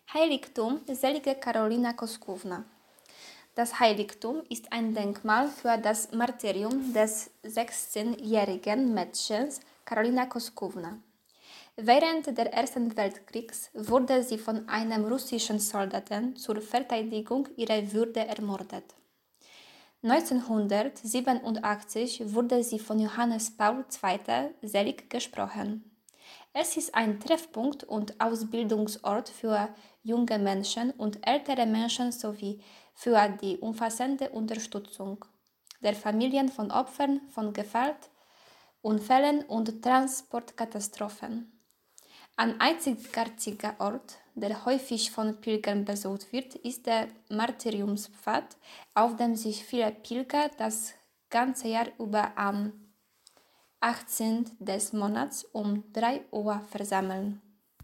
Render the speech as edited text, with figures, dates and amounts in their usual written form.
Heiligtum Selige Karolina Koskówna. Das Heiligtum ist ein Denkmal für das Martyrium des 16-jährigen Mädchens Karolina Koskówna. Während des Ersten Weltkriegs wurde sie von einem russischen Soldaten zur Verteidigung ihrer Würde ermordet. 1987 wurde sie von Johannes Paul II. Selig gesprochen. Es ist ein Treffpunkt und Ausbildungsort für junge Menschen und ältere Menschen sowie für die umfassende Unterstützung der Familien von Opfern von Gewalt, Unfällen und Transportkatastrophen. Ein einzigartiger Ort, der häufig von Pilgern besucht wird, ist der Martyriumspfad, auf dem sich viele Pilger das ganze Jahr über am 18. des Monats um 3 Uhr versammeln.